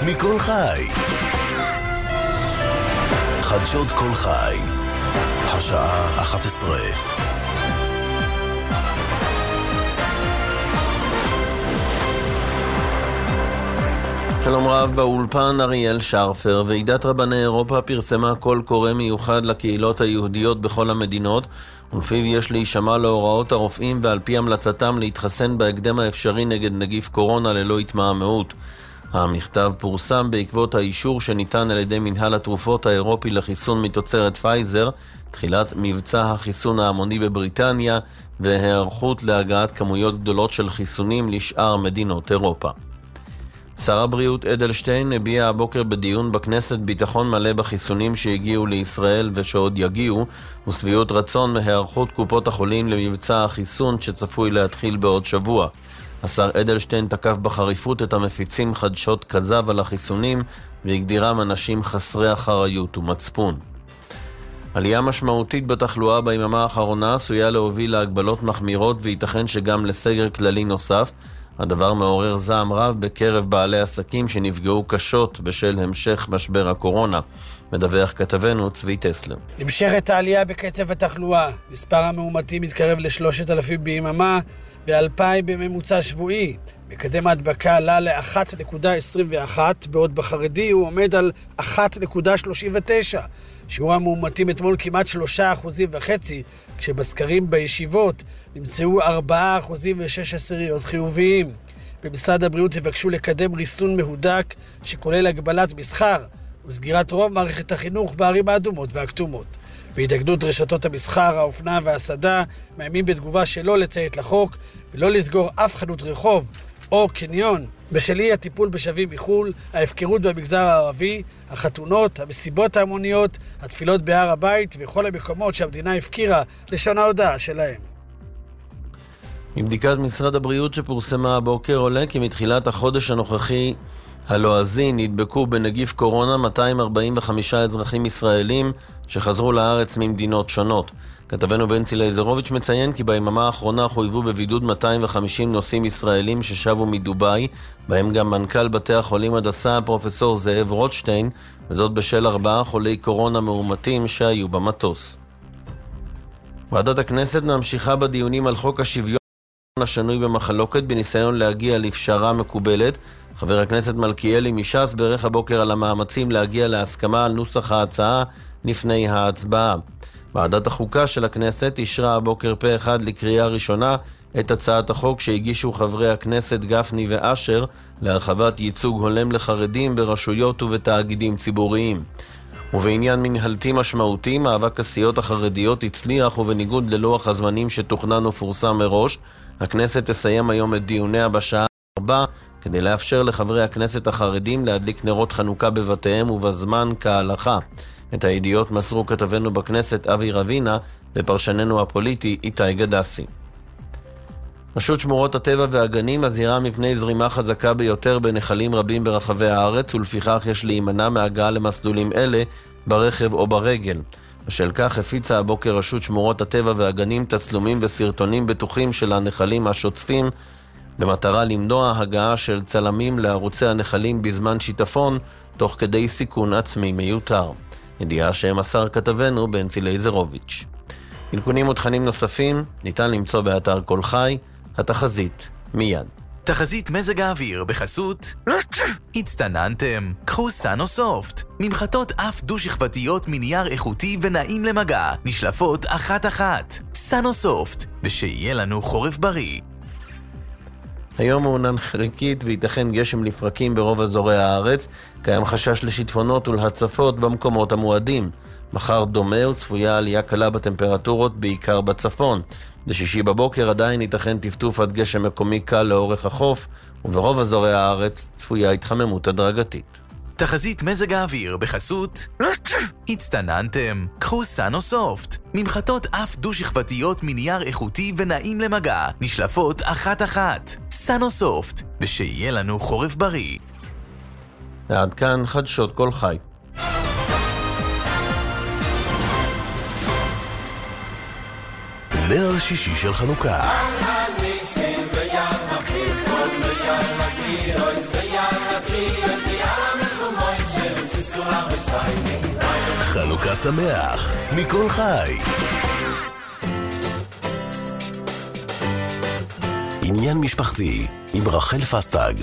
מכל חי. חדשות כל חי. השעה 11. שלום רב, באולפן אריאל שרפר. ועידת רבני אירופה פרסמה קול קורא מיוחד לקהילות היהודיות בכל המדינות, ולפיו יש להישמע להוראות הרופאים ועל פי המלצתם להתחסן בהקדם האפשרי נגד נגיף קורונה ללא התמהמהות. המכתב פורסם בעקבות האישור שניתן על ידי מנהל התרופות האירופי לחיסון מתוצרת פייזר, תחילת מבצע החיסון ההמוני בבריטניה והיערכות להגעת כמויות גדולות של חיסונים לשאר מדינות אירופה. שר הבריאות אדלשטיין הביע הבוקר בדיון בכנסת ביטחון מלא בחיסונים שהגיעו לישראל ושעוד יגיעו, וסביעות רצון מהיערכות קופות החולים למבצע החיסון שצפוי להתחיל בעוד שבוע. השר אדלשטיין תקף בחריפות את המפיצים חדשות כזב על החיסונים והגדירם אנשים חסרי אחריות ומצפון. עלייה משמעותית בתחלואה ביממה האחרונה עשויה להוביל להגבלות מחמירות וייתכן שגם לסגר כללי נוסף. הדבר מעורר זעם רב בקרב בעלי עסקים שנפגעו קשות בשל המשך משבר הקורונה. מדווח כתבנו צבי טסלר. נמשכת העלייה בקצב התחלואה. מספר המאומתים מתקרב ל3,000 ביממה ו2,000 בממוצע שבועי. מקדם ההדבקה עלה ל-1.21, בעוד בחרדי הוא עומד על 1.39. שיעור המאומתים אתמול כמעט 3.5%, כשבסקרים בישיבות נמצאו 4.6% חיוביים. במשרד הבריאות יבקשו לקדם ריסון מהודק שכולל הגבלת מסחר וסגירת רוב מערכת החינוך בערים האדומות והכתומות. בהתאגדות רשתות המסחר, האופנה והסעדה מאיימים בתגובה שלא לציית לחוק ולא לסגור אף חנות רחוב או קניון בשל אי הטיפול בשבים מחול, ההפקרות במגזר הערבי, החתונות, המסיבות ההמוניות, התפילות בהר הבית וכל המקומות שהמדינה הפקירה לשון ההודעה שלהם. מבדיקת משרד הבריאות שפורסמה הבוקר עולה כי מתחילת החודש הנוכחי הלועזי נדבקו בנגיף קורונה 245 אזרחים ישראלים שחזרו לארץ ממדינות שונות. כתבנו בנצי לייזרוביץ' מציין כי ביממה האחרונה חויבו בבידוד 250 נוסעים ישראלים ששבו מדובאי, בהם גם מנכ"ל בתי החולים הדסה פרופסור זאב רוטשטיין, וזאת בשל 4 חולי קורונה מאומתים שהיו במטוס. ועדת הכנסת ממשיכה בדיונים על חוק השוויון השנוי במחלוקת בניסיון להגיע לפשרה מקובלת. חבר הכנסת מלכיאלי מש"ס ברך הבוקר על המאמצים להגיע להסכמה על נוסח ההצעה לפני ההצבעה. ועדת החוקה של הכנסת אישרה הבוקר פה אחד לקריאה ראשונה את הצעת החוק שהגישו חברי הכנסת גפני ואשר להרחבת ייצוג הולם לחרדים ברשויות ובתאגידים ציבוריים. ובעניין מנהלתי משמעותי, מאבק הסיעות החרדיות הצליח ובניגוד ללוח הזמנים שתוכנן ופורסם מראש, הכנסת תסיים היום את דיוניה בשעה 4 כדי לאפשר לחברי הכנסת החרדים להדליק נרות חנוכה בבתיהם ובזמן כהלכה. את הידיעות מסרו כתבנו בכנסת אבי רבינה ופרשננו הפוליטי איתי גדסי. רשות שמורות הטבע והגנים מזהירה מפני זרימה חזקה ביותר בנחלים רבים ברחבי הארץ, ולפיכך יש להימנע מהגעה למסלולים אלה ברכב או ברגל. בשל כך הפיצה הבוקר רשות שמורות הטבע והגנים תצלומים וסרטונים בטוחים של הנחלים השוצפים, במטרה למנוע הגעה של צלמים לערוצי הנחלים בזמן שיטפון, תוך כדי סיכון עצמי מיותר. ידיעה שמסר כתבנו בנצי לייזרוביץ'. עדכונים ותכנים נוספים ניתן למצוא באתר כל חי. התחזית מיד. תחזית מזג האוויר בחסות הצטננתם, קחו סנוסופט, ממחטות אף דו-שכבתיות מנייר איכותי ונעים למגע, נשלפות אחת-אחת. סנוסופט, ושיהיה לנו חורף בריא. היום מעונן חלקית וייתכן גשם לפרקים ברוב אזורי הארץ, קיים חשש לשיטפונות ולהצפות במקומות המועדים. מחר דומה וצפויה עלייה קלה בטמפרטורות בעיקר בצפון. בשישי בבוקר עדיין ייתכן טפטוף עד גשם מקומי קל לאורך החוף, וברוב אזורי הארץ צפויה התחממות הדרגתית. תחזית מזג האוויר בחסות הצטננתם, קחו סנוסופט, ממחטות אף דו-שכבתיות מנייר איכותי ונעים למגע, נשלפות אחת-אחת. סנוסופט, ושיהיה לנו חורף בריא. עד כאן חדשות כל חי. נר שישי של חנוכה. הניסים ויאללה פרקוד ויאללה קירוס ויאללה צ'ירוס ויאללה חנוכה שמח מכל חי. עניין משפחתי עם רחל פסטג.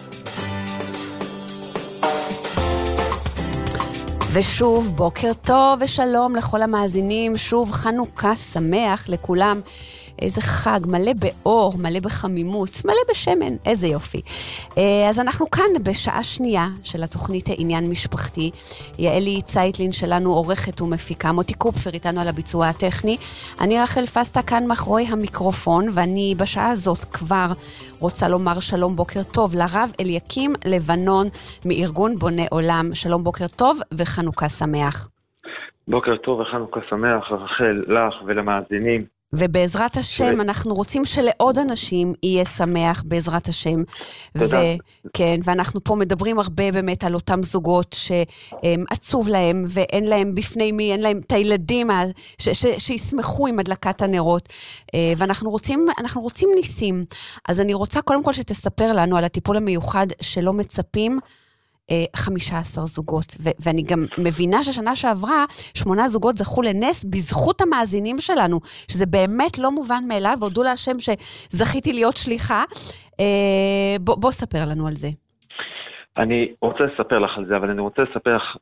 ושוב, בוקר טוב ושלום לכל המאזינים, שוב חנוכה שמח לכולם. איזה חג, מלא באור, מלא בחמימות, מלא בשמן, איזה יופי. אז אנחנו כאן בשעה שנייה של התוכנית העניין משפחתי. יעלי צייטלין שלנו עורכת ומפיקה, מוטי קופפר איתנו על הביצוע הטכני. אני רחל פסטה כאן מאחורי המיקרופון, ואני בשעה הזאת כבר רוצה לומר שלום בוקר טוב לרב אליקים לבנון מארגון בוני עולם. שלום בוקר טוב וחנוכה שמח. בוקר טוב וחנוכה שמח, רחל, לך ולמאזינים. ובעזרת השם אנחנו רוצים שלעוד אנשים יהיה שמח בעזרת השם. וכן, ואנחנו פה מדברים הרבה באמת על אותם זוגות שעצוב להם ואין להם בפני מי, אין להם את הילדים שישמחו עם הדלקת הנרות. ואנחנו רוצים ניסים. אז אני רוצה קודם כל שתספר לנו על הטיפול המיוחד שלא מצפים 15 זוגות, ואני גם מבינה ששנה שעברה 8 זוגות זכו לנס בזכות המאזינים שלנו, שזה באמת לא מובן מאליו, והודו להשם שזכיתי להיות שליחה. בוא ספר לנו על זה. אני רוצה לספר לך על זה, אבל אני רוצה לספר לך...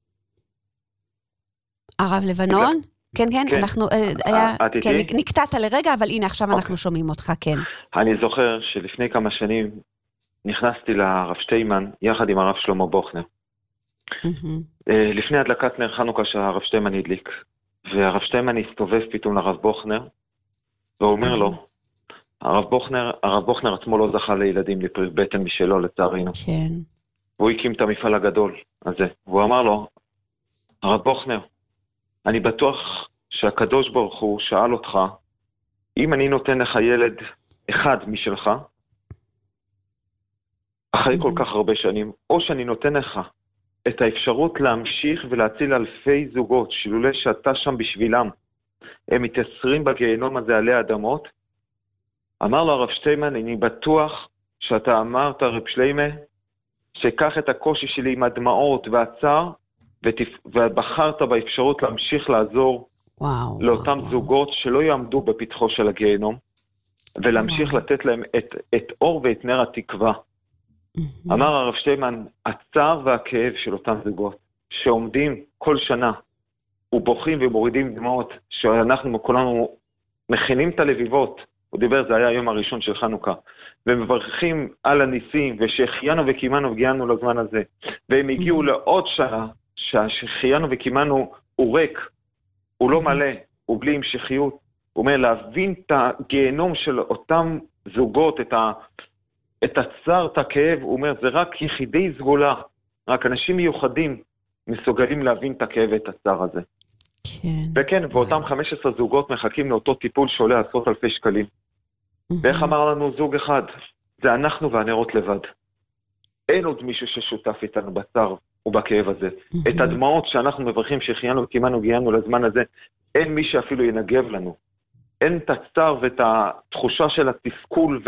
הרב לבנון? כן, אנחנו... נקטעת לרגע, אבל הנה עכשיו אנחנו שומעים אותך, כן. אני זוכר שלפני כמה שנים נכנסתי לרב שטיימן, יחד עם הרב שלמה בוכנר. לפני הדלקת נר חנוכה שהרב שטיימן הדליק, והרב שטיימן הסתובב פתאום לרב בוכנר, והוא אומר לו, הרב בוכנר עצמו לא זכה לילדים לפרי בטן משלו, לצערנו. כן. והוא הקים את המפעל הגדול הזה, והוא אמר לו, הרב בוכנר, אני בטוח שהקדוש ברוך הוא שאל אותך, אם אני נותן לך ילד אחד משלך, אחרי כל כך הרבה שנים, או שאני נותן לך את האפשרות להמשיך ולהציל אלפי זוגות, שלולא שאתה שם בשבילם, הם מתייסרים בגיהנום הזה עלי אדמות. אמר לו הרב שטיימן, אני בטוח שאתה אמרת, רב שלמה, שקח את הקושי שלי עם הדמעות והצער, ובחרת באפשרות להמשיך לעזור לאותם זוגות שלא יעמדו בפתחו של הגיהנום, ולהמשיך לתת להם את אור ואת נר התקווה. אמר הרב שטיימן, הצער והכאב של אותם זוגות, שעומדים כל שנה, ובוכים ומורידים דמעות, שאנחנו כולנו מכינים את הלביבות, הוא דיבר, זה היה היום הראשון של חנוכה, ומברכים על הניסים, ושהחיינו וקימנו והגיענו לזמן הזה, והם הגיעו לעוד שנה, שהחיינו וקימנו הוא ריק, הוא לא מלא, הוא בלי המשכיות, הוא אומר להבין את הגיהנום של אותם זוגות, את הצער, את הכאב, הוא אומר, זה רק יחידי סגולה, רק אנשים מיוחדים מסוגלים להבין את הכאב ואת הצער הזה. כן. וכן, ואותם 15 זוגות מחכים לאותו טיפול שעולה עשרות אלפי שקלים. ואיך אמר לנו זוג אחד? זה אנחנו והנרות לבד. אין עוד מישהו ששותף איתנו בצער ובכאב הזה. את הדמעות שאנחנו מברכים שהחיינו וקימנו והגיענו לזמן הזה, אין מי שאפילו ינגב לנו. אין את הצער ואת התחושה של התסכול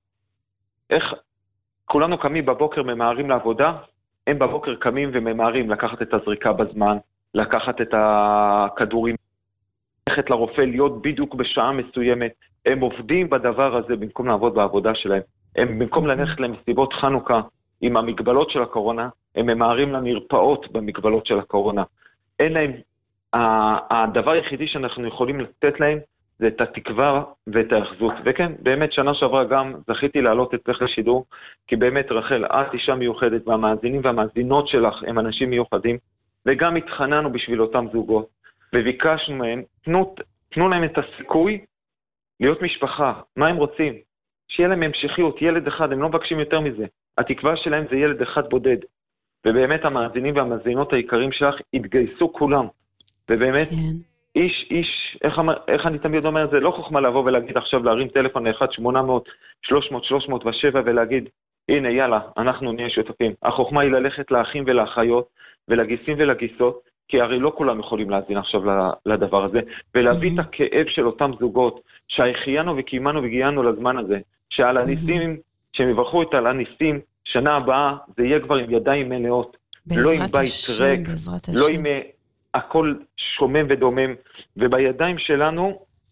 איך כולנו קמים בבוקר ממהרים לעבודה, הם בבוקר קמים וממהרים לקחת את הזריקה בזמן, לקחת את הכדורים, ללכת לרופא, להיות בדיוק בשעה מסוימת, הם עובדים בדבר הזה במקום לעבוד בעבודה שלהם, הם במקום ללכת למסיבות חנוכה עם המגבלות של הקורונה, הם ממהרים למרפאות במגבלות של הקורונה. אין להם, הדבר היחידי שאנחנו יכולים לתת להם, זה את התקווה ואת האחזות. וכן, באמת שנה שעברה גם זכיתי לעלות אצלך לשידור, כי באמת רחל, את אישה מיוחדת, והמאזינים והמאזינות שלך הם אנשים מיוחדים, וגם התחננו בשביל אותם זוגות, וביקשנו מהם, תנו להם את הסיכוי להיות משפחה. מה הם רוצים? שיהיה להם המשכיות, ילד אחד, הם לא מבקשים יותר מזה. התקווה שלהם זה ילד אחד בודד. ובאמת המאזינים והמאזינות העיקרים שלך התגייסו כולם. ובאמת, איש, איך אני תמיד אומר, זה לא חוכמה לבוא ולהגיד עכשיו, להרים טלפון ל-1-800-300-307 ולהגיד, הנה יאללה, אנחנו נהיה שותפים. החוכמה היא ללכת לאחים ולאחיות, ולגיסים ולגיסות, כי הרי לא כולם יכולים להזין עכשיו לדבר הזה, ולהביא את הכאב של אותם זוגות, שהחיינו וקימנו והגיענו לזמן הזה, שעל הניסים, שהם יברכו את על הניסים, שנה הבאה זה יהיה כבר עם ידיים מלאות, לא עם בית ריק, הכל שומם ודומם, ובידיים שלנו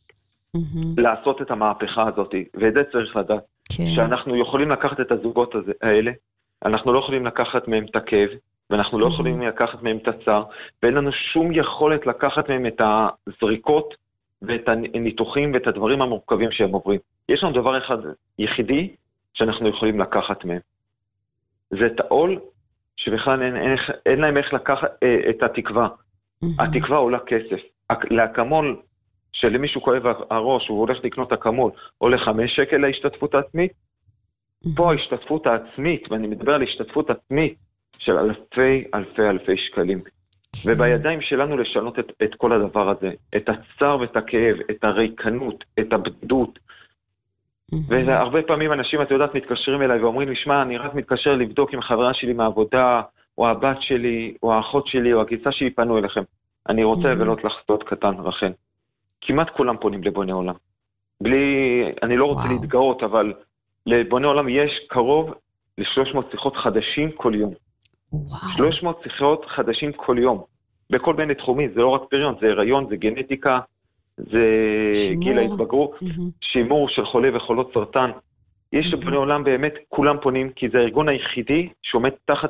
לעשות את המהפכה הזאת, ואת זה צריך לדעת. שאנחנו יכולים לקחת את הזוגות האלה, אנחנו לא יכולים לקחת מהם את הכאב, ואנחנו לא יכולים לקחת מהם את הצער, ואין לנו שום יכולת לקחת מהם את הזריקות, ואת הניתוחים ואת הדברים המורכבים שהם עוברים. יש לנו דבר אחד יחידי שאנחנו יכולים לקחת מהם. זה את העול שבכלל אין להם איך לקחת את התקווה. התקווה עולה כסף. לאקמול שלמישהו כואב הראש, הוא הולך לקנות אקמול, עולה 5 שקל להשתתפות העצמית. פה ההשתתפות העצמית, ואני מדבר על השתתפות עצמית, של אלפי שקלים. ובידיים שלנו לשנות את כל הדבר הזה, את הצער ואת הכאב, את הריקנות, את הבדידות. והרבה פעמים אנשים, את יודעת, מתקשרים אליי ואומרים לי, שמע, אני רק מתקשר לבדוק עם חברה שלי מהעבודה, או הבת שלי, או האחות שלי, או הגיסה שלי פנו אליכם. אני רוצה לגלות לך סוד קטן, רחל. כמעט כולם פונים לבוני עולם. אני לא רוצה להתגאות, אבל לבוני עולם יש קרוב ל-300 שיחות חדשים כל יום. 300 שיחות חדשים כל יום. בכל מיני תחומים, זה לא רק פריון, זה הריון, זה גנטיקה, זה גיל ההתבגרות, שימור של חולי וחולות סרטן. יש לבוני עולם באמת, כולם פונים, כי זה הארגון היחידי שעומד תחת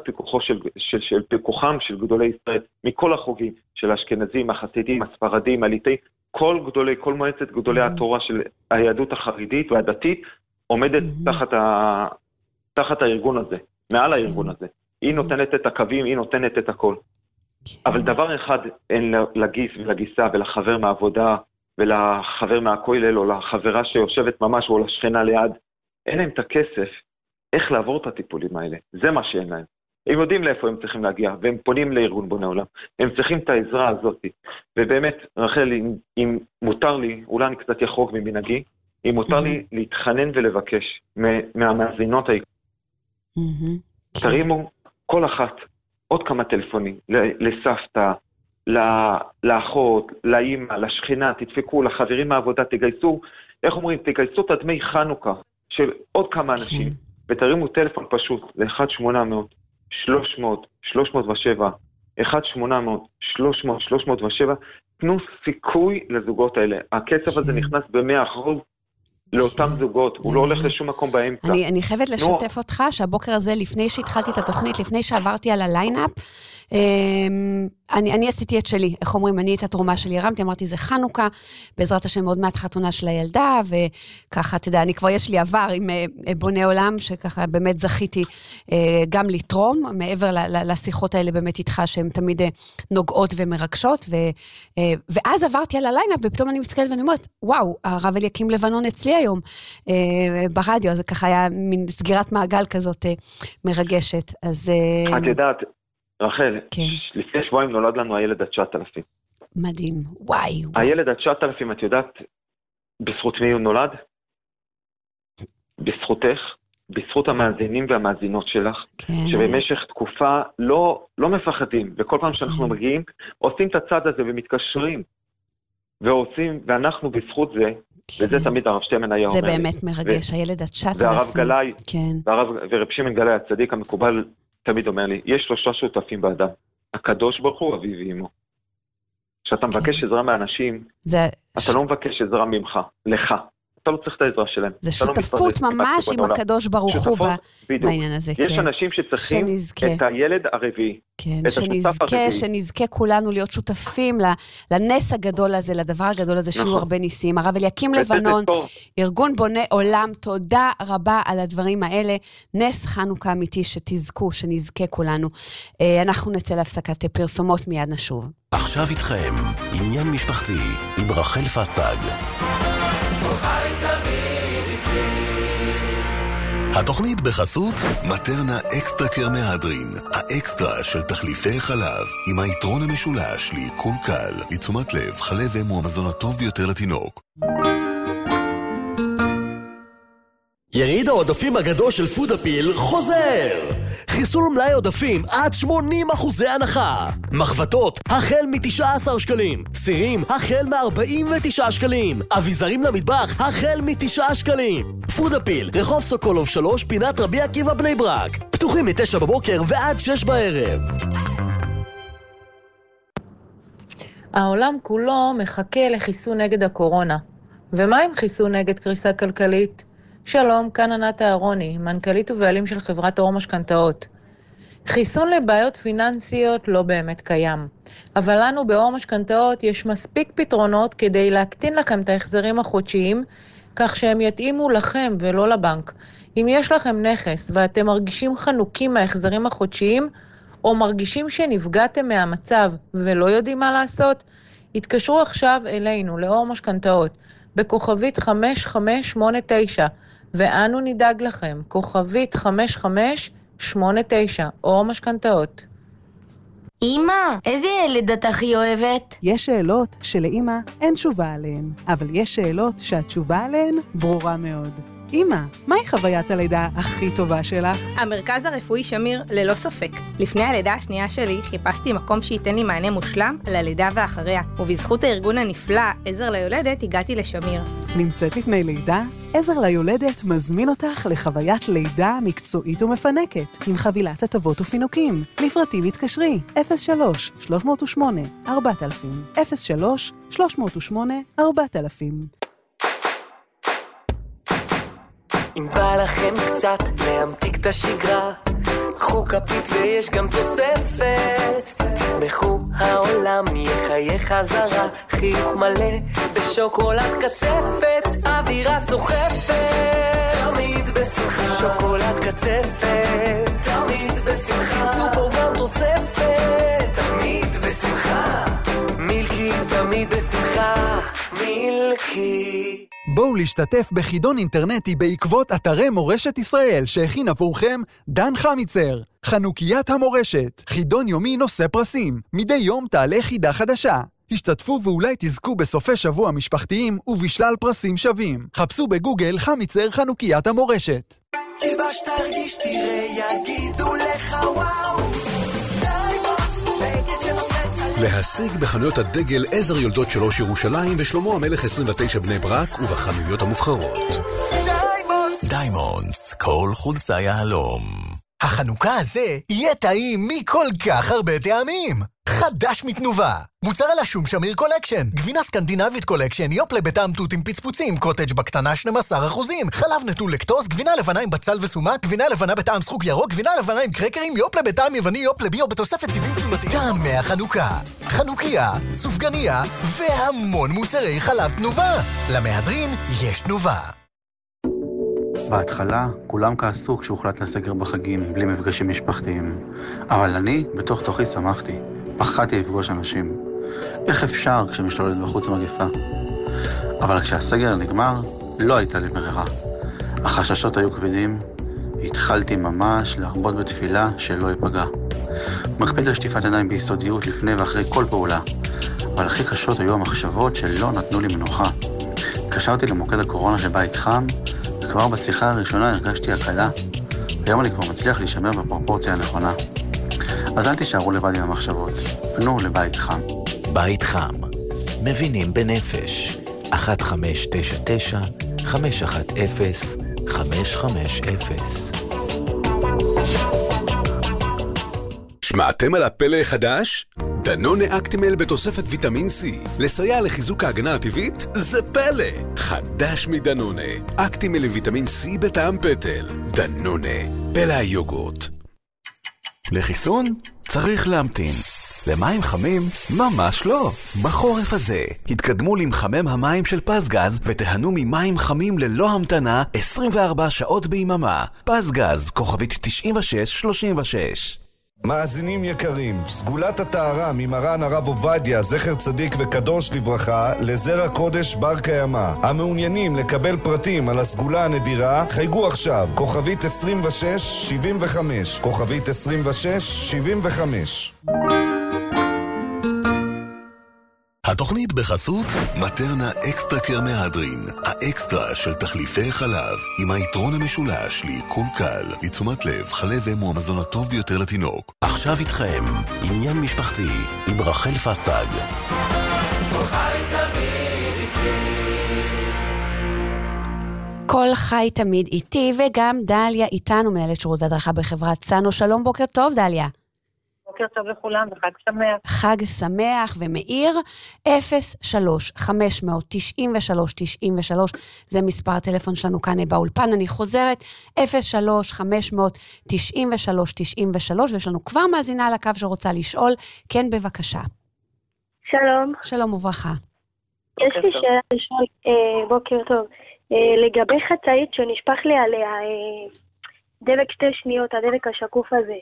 פיקוחם של גדולי ישראל, מכל החוגים, של האשכנזים, החסידים, הספרדים, הליטאים, כל מועצת גדולי התורה של היהדות החרדית והדתית, עומדת תחת הארגון הזה, מעל הארגון הזה. היא נותנת את הקווים, היא נותנת את הכל. אבל דבר אחד אין לגיס ולגיסה ולחבר מהעבודה ולחבר מהכולל או לחברה שיושבת ממש או לשכנה ליד, אין להם את הכסף איך לעבור את הטיפולים האלה. זה מה שאין להם. הם יודעים לאיפה הם צריכים להגיע, והם פונים לארגון בוני עולם. הם צריכים את העזרה הזאת. ובאמת, רחל, אם מותר לי, אולי אני קצת יחרוג ממנהגי, אם מותר לי להתחנן ולבקש מהמאזינות תרימו כל אחת עוד כמה טלפונים, לסבתא, לאחות, לאמא, לשכנה, תדפקו, לחברים מהעבודה, תגייסו, איך אומרים, תגייסו את דמי חנוכה של עוד כמה אנשים, ותרימו טלפון פשוט ל-1-800-300-307, 1-800-300-307, תנו סיכוי לזוגות האלה. הכסף הזה נכנס ב100% לאותם זוגות, הוא לא הולך לשום מקום באמצע. אני חייבת לשתף אותך שהבוקר הזה, לפני שהתחלתי את התוכנית, לפני שעברתי על הליינאפ, אני עשיתי את שלי, איך אומרים, אני את התרומה שלי הרמתי, אמרתי, זה חנוכה, בעזרת השם עוד מעט חתונה של הילדה, וככה, אתה יודע, אני כבר יש לי עבר עם בוני עולם, שככה באמת זכיתי גם לתרום, מעבר לשיחות האלה באמת איתך, שהן תמיד נוגעות ומרגשות, ואז עברתי על הליינאפ, ופתאום אני מסתכלת ואני אומרת, וואו, הרב אליקים לבנון אצלי היום, ברדיו, אז ככה היה מין סגירת מעגל כזאת מרגשת, אז... את יודעת, רחל, לפני שבועיים נולד לנו הילד ה-9,000. מדהים, וואי. הילד ה-9,000, את יודעת, בזכות מי הוא נולד? בזכותך, בזכות המאזינים והמאזינות שלך, שבמשך תקופה לא מפחדים, וכל פעם שאנחנו מגיעים, עושים את הצד הזה ומתקשרים, ואנחנו בזכות זה, וזה תמיד הרב שטמן היה אומר. זה באמת מרגש, הילד ה-9,000. והרב גלאי, ורב שמעון גלאי הצדיק המקובל, תמיד אומר לי, יש 3 שותפים באדם, הקדוש ברוך הוא, אביו ואמו. כשאתה מבקש עזרה מאנשים, אתה לא מבקש עזרה ממך, לך. אתה לא צריך את העזרה שלהם. זה שותפות ממש עם הקדוש ברוך הוא בעניין הזה. יש אנשים שצריכים את הילד הרביעי. כן, שנזכה כולנו להיות שותפים לנס הגדול הזה, לדבר הגדול הזה, שיהיו הרבה ניסים. הרב אליקים לבנון, ארגון בוני עולם, תודה רבה על הדברים האלה. נס חנוכה אמיתי שתזכו, שנזכה כולנו. אנחנו נצא להפסקת פרסומות, מיד נשוב. עכשיו איתכם, עניין משפחתי, עם רחל פסטג. התוכנית בחסות מטרנה אקסטרה קר מהדרין, האקסטרה של תחליפי חלב, עם היתרון המשולש לעיכול קל, לתשומת לב, חלב אם הוא המזון הטוב ביותר לתינוק. יריד העודפים הגדול של פודאפיל חוזר! חיסול מלאי עודפים עד 80% הנחה. מחבטות החל מ-19 שקלים. סירים החל מ-49 שקלים. אביזרים למטבח החל מ-9 שקלים. פודאפיל, רחוב סוקולוב 3, פינת רבי עקיבא בני ברק. פתוחים מ-9 בבוקר ועד 6 בערב. העולם כולו מחכה לחיסון נגד הקורונה. ומה עם חיסון נגד קריסה כלכלית? שלום, כאן ענת אהרוני, מנכ"לית ובעלים של חברת אור משכנתאות. חיסון לבעיות פיננסיות לא באמת קיים. אבל לנו באור משכנתאות יש מספיק פתרונות כדי להקטין לכם את ההחזרים החודשיים, כך שהם יתאימו לכם ולא לבנק. אם יש לכם נכס ואתם מרגישים חנוקים מההחזרים החודשיים, או מרגישים שנפגעתם מהמצב ולא יודעים מה לעשות, התקשרו עכשיו אלינו, לאור משכנתאות, בכוכבית 5589, ואנו נדאג לכם, כוכבית 5589, אור משכנתאות. אמא, איזה ילד את הכי אוהבת? יש שאלות שלאמא אין תשובה עליהן, אבל יש שאלות שהתשובה עליהן ברורה מאוד. אמא, מהי חוויית הלידה הכי טובה שלך? המרכז הרפואי שמיר, ללא ספק. לפני הלידה השנייה שלי חיפשתי מקום שייתן לי מענה מושלם ללידה ואחריה, ובזכות הארגון הנפלא עזר ליולדת הגעתי לשמיר. נמצאת לפני לידה? עזר ליולדת מזמין אותך לחוויית לידה מקצועית ומפנקת, עם חבילת הטבות ופינוקים. לפרטים התקשרי 03-308-4000 03-308-4000. אם בא לכם קצת להמתיק את השגרה, קחו כפית ויש גם תוספת. תשמחו, העולם יחיה חזרה, חיוך מלא בשוקולד קצפת, אווירה סוחפת, תמיד בשמחה. שוקולד קצפת, תמיד בשמחה. תמצאו פה גם תוספת, תמיד בשמחה. מילקי תמיד בשמחה, מילקי. בואו להשתתף בחידון אינטרנטי בעקבות אתרי מורשת ישראל שהכין עבורכם דן חמיצר. חנוקיית המורשת, חידון יומי נושא פרסים. מדי יום תעלה חידה חדשה. השתתפו ואולי תזכו בסופי שבוע משפחתיים ובשלל פרסים שווים. חפשו בגוגל חמיצר חנוקיית המורשת. תלבש תרגיש תראה יגידו לך וואו. להשיג בחנויות הדגל עזר יולדות 3 ירושלים ושלמה המלך 29 בני ברק ובחנויות המובחרות. דיימונדס, כל חולצה יהלום. החנוכה הזה יהיה טעים מכל כך הרבה טעמים. חדש מתנובה. מוצר על השום שמיר קולקשן. גבינה סקנדינבית קולקשן, יופלה בטעם תות עם פצפוצים, קוטג' בקטנה 12%, חלב נטול לקטוז, גבינה לבנה עם בצל וסומק, גבינה לבנה בטעם סחוק ירוק, גבינה לבנה עם קרקרים, יופלה בטעם יווני, יופלה ביו בתוספת סיבים תזונתיים. טעמי החנוכה. חנוכיה, סופגניה והמון מוצרי חלב תנובה. למהדרין יש תנובה. בהתחלה כולם כעסו כשהוחלט לסגר בחגים בלי מפגשים משפחתיים. אבל אני בתוך תוכי שמחתי. פחדתי לפגוש אנשים. איך אפשר כשמשתוללת בחוץ מגפה? אבל כשהסגר נגמר, לא הייתה לי ברירה. החששות היו כבדים. התחלתי ממש להרבות בתפילה שלא ייפגע. מקפיד על שטיפת עיניים ביסודיות לפני ואחרי כל פעולה. אבל הכי קשות היו המחשבות שלא נתנו לי מנוחה. התקשרתי למוקד הקורונה שבא איתכם, וכבר בשיחה הראשונה הרגשתי הקלה. היום אני כבר מצליח להישמר בפרופורציה הנכונה. אז אל תישארו לבד עם המחשבות. פנו לבית חם. בית חם. מבינים בנפש. 1599-510-550. שמעתם על הפלא החדש? דנונה אקטימל בתוספת ויטמין C. לסייע לחיזוק ההגנה הטבעית? זה פלא! חדש מדנונה. אקטימל לויטמין C בטעם פטל. דנונה. פלא היוגורט. לחיסון צריך להמתין. למים חמים? ממש לא. בחורף הזה התקדמו למחמם המים של פסגז ותהנו ממים חמים ללא המתנה 24 שעות ביממה. פסגז, כוכבית 9636. מאזינים יקרים, סגולת הטהרה ממרן הרב עובדיה, זכר צדיק וקדוש לברכה, לזרע קודש בר קיימא. המעוניינים לקבל פרטים על הסגולה הנדירה, חייגו עכשיו, כוכבית 2675, כוכבית 2675. התוכנית בחסות מטרנה אקסטרה קר מהדרין, האקסטרה של תחליפי חלב, עם היתרון המשולש לעיכול קל, לתשומת לב, חלב אם הוא המזון הטוב ביותר לתינוק. עכשיו איתכם, עניין משפחתי, עם רחל פסטג. כל חי תמיד איתי, וגם דליה איתנו, מנהלת שירות והדרכה בחברת סנו. שלום, בוקר טוב, דליה. בוקר טוב לכולם וחג שמח. חג שמח ומאיר, 03-593-93, זה מספר הטלפון שלנו כאן באולפן, אני חוזרת, 03-593-93, ויש לנו כבר מאזינה על הקו שרוצה לשאול, כן בבקשה. שלום. שלום וברכה. יש לי שאלה לשאול, בוקר טוב, לגבי חצאית שנשפך לי עליה דבק 2 שניות, הדבק השקוף הזה.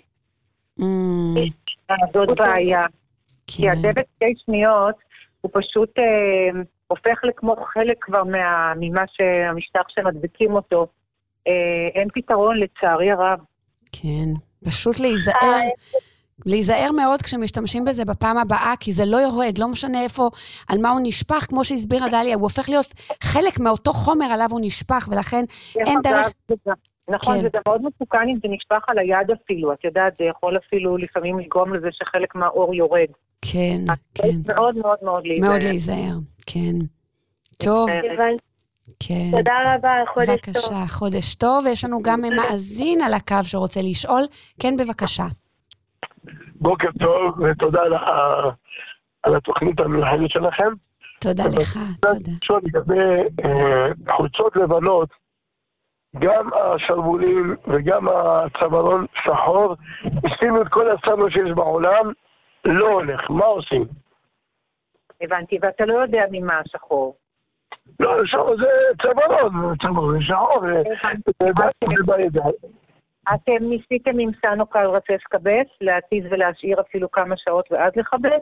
זאת בעיה. כי הדבק 2 שניות הוא פשוט הופך לכמו חלק כבר ממה שהמשטח שמדבקים אותו. אין פתרון לצערי הרב. כן, פשוט להיזהר מאוד כשמשתמשים בזה בפעם הבאה, כי זה לא יורד, לא משנה איפה, על מה הוא נשפך, כמו שהסבירה דליה, הוא הופך להיות חלק מאותו חומר עליו הוא נשפך, ולכן אין דרך... נכון, זה מאוד מסוכן אם זה נשפך על היד אפילו, את יודעת, זה יכול אפילו לפעמים לגרום לזה שחלק מהאור יורד. כן, כן. מאוד מאוד מאוד להיזהר. מאוד להיזהר, כן. טוב. כן. תודה רבה, חודש טוב. בבקשה, חודש טוב, ויש לנו גם מאזין על הקו שרוצה לשאול, כן בבקשה. בוקר טוב, ותודה על התוכנית המיוחדת שלכם. תודה לך, תודה. שואל לגבי חולצות לבנות, גם השרבולים וגם הצווארון שחור, עשינו את כל הסטנדרט שיש בעולם, לא הולך, מה עושים? הבנתי, ואתה לא יודע ממה השחור. לא, שחור זה צווארון, צווארון שחור, זה בידיים. אתם ניסיתם עם סנוקל רצף קבס, להתיז ולהשאיר אפילו כמה שעות ואז לחבס?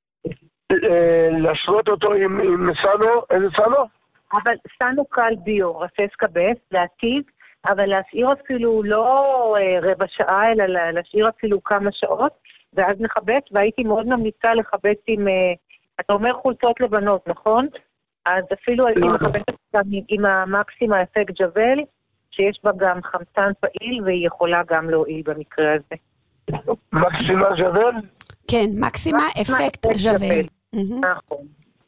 להשרות אותו עם סנו, איזה סנו? אבל סנוקל ביו, רצף קבס, להתיז, אבל להשאיר אפילו לא רבע שעה, אלא להשאיר אפילו כמה שעות, ואז לחבס, והייתי מאוד ממליצה לחבס עם, אתה אומר חולצות לבנות, נכון? אז אפילו הייתי מחבסת עם המקסימה אפקט ג'בל, שיש בה גם חמצן פעיל, והיא יכולה גם להועיל במקרה הזה. מקסימה ג'בל? כן, מקסימה אפקט ג'בל. נכון.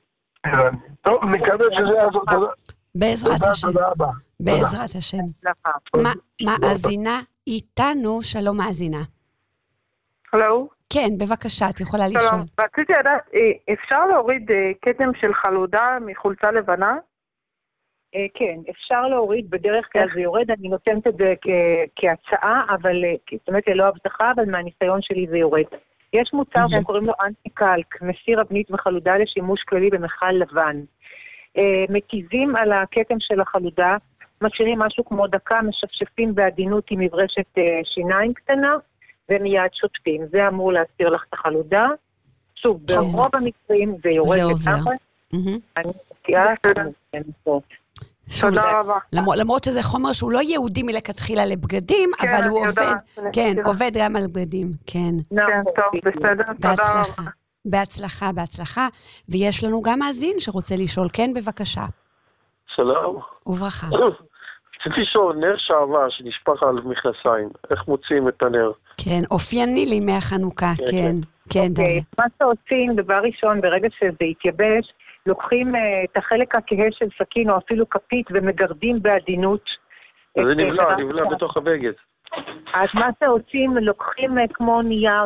טוב, מקווה שזה יעזור. בעזרת השם. בעזרת השם. מאזינה איתנו, שלום מאזינה. הלו? כן, בבקשה, את יכולה לשאול. שלום, רציתי לדעת, אפשר להוריד כתם של חלודה מחולצה לבנה? כן, אפשר להוריד, בדרך כלל זה יורד, אני נותנת את זה כהצעה, אבל, זאת אומרת, לא הבטחה, אבל מהניסיון שלי זה יורד. יש מוצר שקוראים לו אנטי-קלק, מסיר אבנית וחלודה לשימוש כללי במכל לבן. מתיזים על הכתם של החלודה, משאירים משהו כמו דקה, משפשפים בעדינות עם מברשת שיניים קטנה, ומיד שוטפים. זה אמור להסיר לך את החלודה. שוב, ברוב המקרים זה יורד לתחת. אני מציעה לנסות. תודה רבה. למרות שזה חומר שהוא לא יהודי מלכתחילה לבגדים, אבל הוא עובד, כן, עובד גם על בגדים, כן. טוב, בסדר, תודה רבה. בהצלחה, בהצלחה. ויש לנו גם מאזין שרוצה לשאול, כן, בבקשה. שלום. וברכה. רציתי לשאול, נר שעבר שנשפך על מכנסיים, איך מוצאים את הנר? כן, אופייני לימי החנוכה, כן, כן, דליה. מה שעושים, דבר ראשון, ברגע שזה יתייבש, לוקחים את החלק הכהה של סכין או אפילו כפית ומגרדים בעדינות. זה נבלע בתוך הבגד. אז מה שעושים, לוקחים כמו נייר,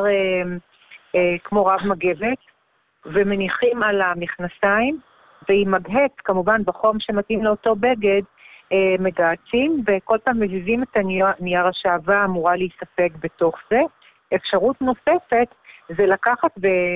כמו רב מגבת, ומניחים על המכנסיים, ועם מגהץ, כמובן בחום שמתאים לאותו בגד, מגעצים, וכל פעם מזיזים את הנייר השעבה אמורה להיספג בתוך זה. אפשרות נוספת זה לקחת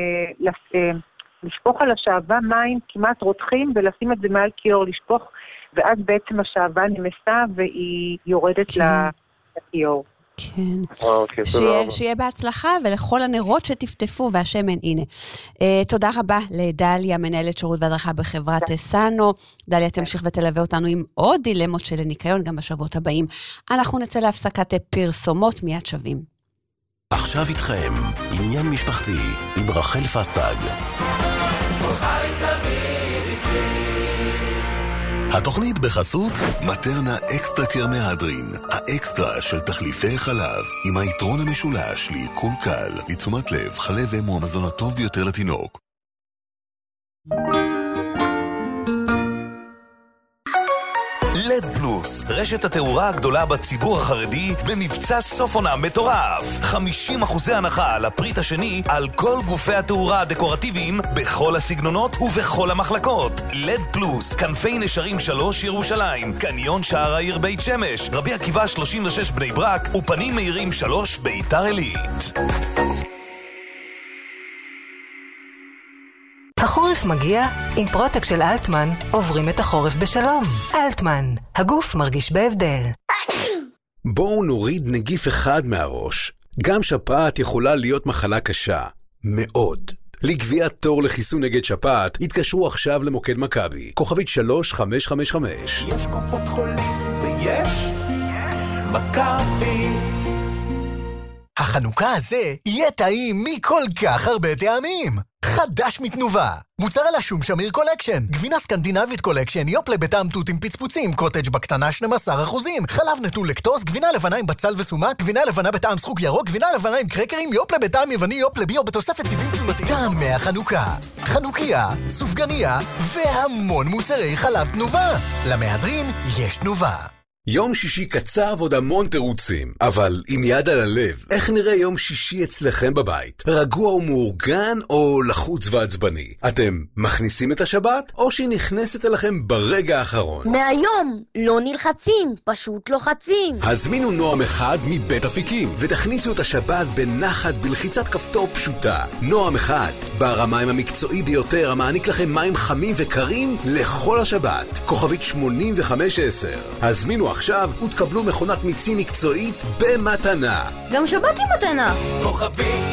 לשפוך על השעבה מים כמעט רותחים ולשים את זה מעל כיור לשפוך, ואז בעצם השעבה נמסה והיא יורדת לכיור. כן. שיהיה בהצלחה ולכל הנרות שתפתפו והשמן, הנה. תודה רבה לדליה, מנהלת שירות והדרכה בחברת סנו. דליה תמשיך ותלווה אותנו עם עוד דילמות של ניקיון גם בשבועות הבאים. אנחנו נצא להפסקת פרסומות, מיד שווים. עכשיו איתכם, עניין משפחתי עם רחל פסטג. התוכנית בחסות מטרנה אקסטרה קר מהדרין, האקסטרה של תחליפי חלב, עם היתרון המשולש לעיכול קל, לתשומת לב, חלב אם הוא המזון הטוב ביותר לתינוק. לד פלוס, פלוס, רשת התאורה הגדולה בציבור החרדי במבצע סוף עונה מטורף. 50% הנחה על הפריט השני על כל גופי התאורה הדקורטיביים בכל הסגנונות ובכל המחלקות. לד פלוס, כנפי נשרים 3 ירושלים, קניון שער העיר בית שמש, רבי עקיבא 36 בני ברק ופנים מהירים 3 ביתר עילית. החורף מגיע, עם פרוטק של אלטמן עוברים את החורף בשלום. אלטמן, הגוף מרגיש בהבדל. בואו נוריד נגיף אחד מהראש. גם שפעת יכולה להיות מחלה קשה. מאוד. לקביעת תור לחיסון נגד שפעת, התקשרו עכשיו למוקד מכבי. כוכבית 3555. יש קופות חולים ויש מכבי. החנוכה הזה יהיה טעים מכל כך הרבה טעמים. חדש מתנובה. מוצר על השום שמיר קולקשן. גבינה סקנדינבית קולקשן, יופלה בטעם תות עם פצפוצים, קוטג' בקטנה 12%, חלב נטול לקטוז, גבינה לבנה עם בצל וסומק, גבינה לבנה בטעם סחוק ירוק, גבינה לבנה עם קרקרים, יופלה בטעם יווני, יופלה ביו בתוספת סיבים תזונתיים. טעמי החנוכה. חנוכיה, סופגניה והמון מוצרי חלב תנובה. למהדרין יש תנובה. יום שישי קצר ועוד המון תירוצים, אבל עם יד על הלב, איך נראה יום שישי אצלכם בבית? רגוע ומאורגן או לחוץ ועצבני? אתם מכניסים את השבת או שהיא נכנסת אליכם ברגע האחרון? מהיום לא נלחצים, פשוט לוחצים. הזמינו נועם אחד מבית אפיקים ותכניסו את השבת בנחת בלחיצת כפתור פשוטה. נועם אחד, בר המים המקצועי ביותר המעניק לכם מים חמים וקרים לכל השבת. כוכבית 8510. הזמינו עכשיו ותקבלו מכונת מיצים מקצועית במתנה. גם שבת היא מתנה. כוכבית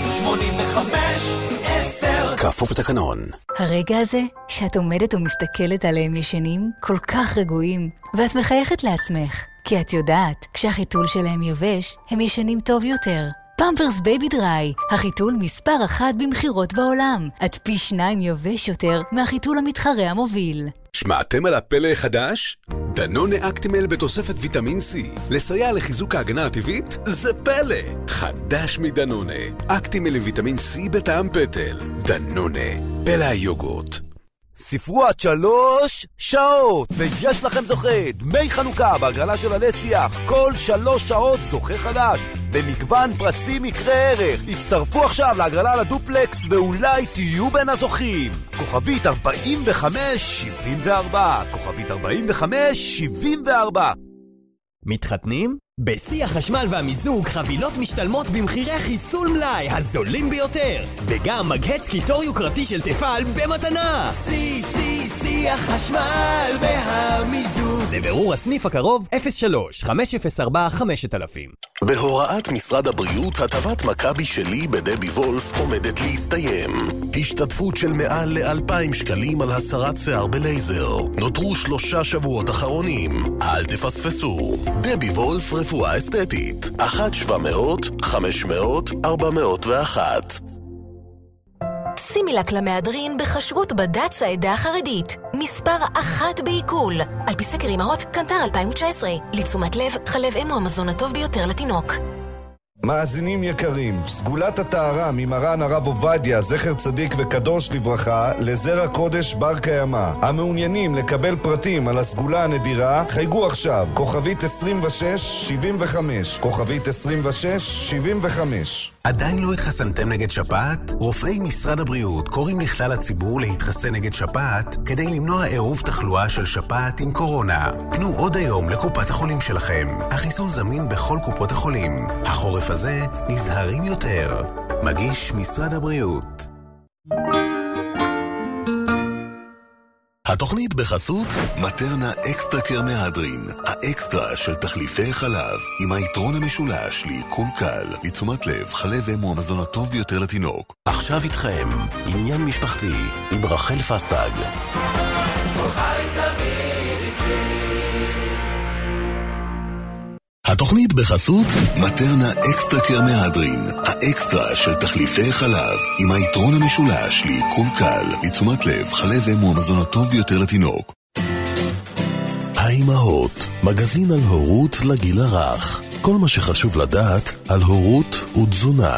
8510. כפוף לתקנון. הרגע הזה שאת עומדת ומסתכלת עליהם ישנים כל כך רגועים, ואת מחייכת לעצמך, כי את יודעת, כשהחיתול שלהם יבש, הם ישנים טוב יותר. פמפרס בייבי דריי, החיתול מספר 1 במחירות בעולם. עד פי 2 יבש יותר מהחיתול המתחרה המוביל. שמעתם על הפלא החדש? דנונה אקטימל בתוספת ויטמין C. לסייע לחיזוק ההגנה הטבעית? זה פלא! חדש מדנונה. אקטימל עם ויטמין C בטעם פטל. דנונה. פלא היוגורט. ספרו עד 3 שעות, ויש לכם זוכה, דמי חנוכה בהגרלה של עלי שיח, כל 3 שעות זוכה חדש, במגוון פרסים יקרה ערך. הצטרפו עכשיו להגרלה לדופלקס ואולי תהיו בין הזוכים. כוכבית 4574, כוכבית 4574. מתחתנים? בשיא החשמל והמיזוג חבילות משתלמות במחירי חיסול מלאי הזולים ביותר, וגם מגהץ קיטור יוקרתי של תפעל במתנה. שיא החשמל והמיזוג. לבירור הסניף הקרוב 03-504-5000. בהוראת משרד הבריאות, הטבת מכבי שלי בדבי וולף עומדת להסתיים. השתתפות של מעל ל2,000 שקלים על הסרת שיער בלייזר. נותרו 3 שבועות אחרונים. אל תפספסו. דבי וולף רפואה אסתטית. 1-700-500-401. סימילק למהדרין בחשרות בד"ץ העדה החרדית. מספר 1 בעיכול. על פי סקר אמהות, קנטר 2019. לתשומת לב, חלב אם הוא המזון הטוב ביותר לתינוק. מאזינים יקרים, סגולת הטהרה ממרן הרב עובדיה, זכר צדיק וקדוש לברכה, לזרע קודש בר קיימא. המעוניינים לקבל פרטים על הסגולה הנדירה, חייגו עכשיו, כוכבית 2675, כוכבית 2675. עדיין לא התחסנתם נגד שפעת? רופאי משרד הבריאות קוראים לכלל הציבור להתחסן נגד שפעת כדי למנוע עירוב תחלואה של שפעת עם קורונה. פנו עוד היום לקופת החולים שלכם. החיסון זמין בכל קופות החולים. החורף הזה נזהרים יותר. מגיש משרד הבריאות. התוכנית בחסות מטרנה אקסטרה קר מהדרין, האקסטרה של תחליפי חלב, עם היתרון המשולש לעיכול קל, לתשומת לב, חלב אם הוא המזון הטוב ביותר לתינוק. עכשיו איתכם, עניין משפחתי, עם רחל פסטג. התוכנית בחסות מטרנה אקסטרה קר מהדרין, האקסטרה של תחליפי חלב, עם היתרון המשולש לעיכול קל, לתשומת לב, חלב אם הוא המזון הטוב ביותר לתינוק. האימהות, מגזין על הורות לגיל הרך. כל מה שחשוב לדעת על הורות ותזונה.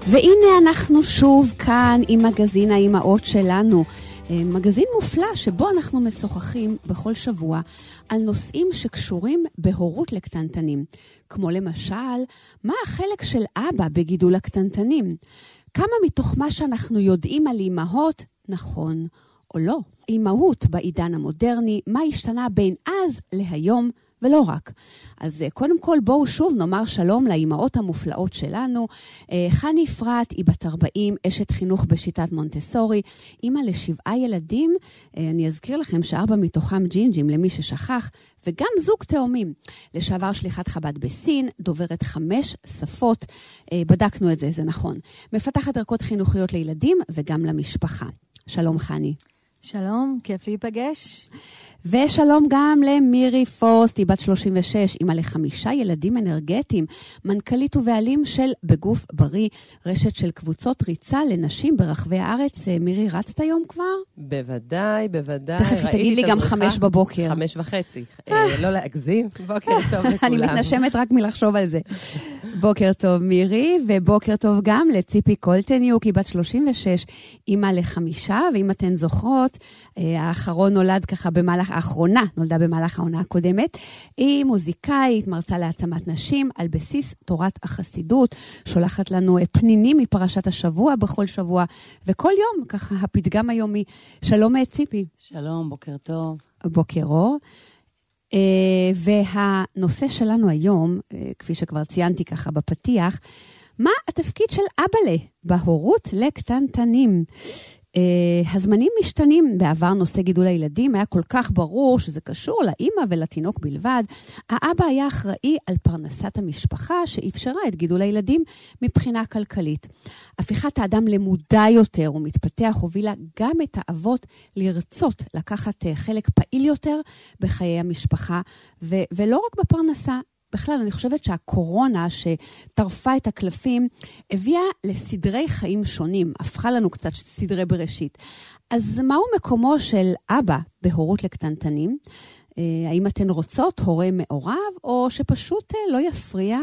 והנה אנחנו שוב כאן עם מגזין האימהות שלנו. מגזין מופלא שבו אנחנו משוחחים בכל שבוע על נושאים שקשורים בהורות לקטנטנים. כמו למשל, מה החלק של אבא בגידול הקטנטנים? כמה מתוך מה שאנחנו יודעים על אימהות נכון או לא? אימהות בעידן המודרני, מה השתנה בין אז להיום ולא רק. אז קודם כל בואו שוב נאמר שלום לאימהות המופלאות שלנו. חני אפרת היא בת 40, אשת חינוך בשיטת מונטסורי, אימא ל7 ילדים, אני אזכיר לכם ש4 מתוכם ג'ינג'ים למי ששכח, וגם זוג תאומים. לשעבר שליחת חב"ד בסין, דוברת 5 שפות, בדקנו את זה, זה נכון. מפתחת ערכות חינוכיות לילדים וגם למשפחה. שלום חני. שלום, כיף להיפגש. ושלום גם למירי פוסט, היא בת 36, אימא ל5 ילדים אנרגטיים, מנכ"לית ובעלים של בגוף בריא, רשת של קבוצות ריצה לנשים ברחבי הארץ. מירי, רצת היום כבר? בוודאי, בוודאי. תכף תגיד לי גם 5 בבוקר. 5:30. לא להגזים. בוקר טוב לכולם. אני מתנשמת רק מלחשוב על זה. בוקר טוב מירי, ובוקר טוב גם לציפי קולטניוק, היא בת 36, אימא ל5, ואם אתן זוכרות, האחרון נולד ככה האחרונה נולדה במהלך העונה הקודמת. היא מוזיקאית, מרצה להעצמת נשים, על בסיס תורת החסידות, שולחת לנו פנינים מפרשת השבוע בכל שבוע, וכל יום, ככה הפתגם היומי. שלום ציפי. שלום, בוקר טוב. בוקר אור. והנושא שלנו היום, כפי שכבר ציינתי ככה בפתיח, מה התפקיד של אבאלה בהורות לקטנטנים? הזמנים משתנים. בעבר נושא גידול הילדים היה כל כך ברור שזה קשור לאמא ולתינוק בלבד. האבא היה אחראי על פרנסת המשפחה שאפשרה את גידול הילדים מבחינה כלכלית. הפיכת האדם למודע יותר ומתפתח הובילה גם את האבות לרצות לקחת חלק פעיל יותר בחיי המשפחה, ולא רק בפרנסה. בכלל, אני חושבת שהקורונה שטרפה את הקלפים, הביאה לסדרי חיים שונים, הפכה לנו קצת סדרי בראשית. אז מהו מקומו של אבא בהורות לקטנטנים? האם אתן רוצות הורה מעורב, או שפשוט לא יפריע?